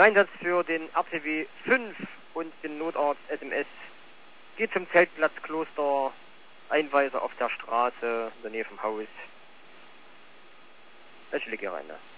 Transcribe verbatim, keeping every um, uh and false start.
Einsatz für den R T W fünf und den Notarzt S M S geht zum Zeltplatz Kloster, Einweiser auf der Straße in der Nähe vom Haus. Ich lege rein. Ne?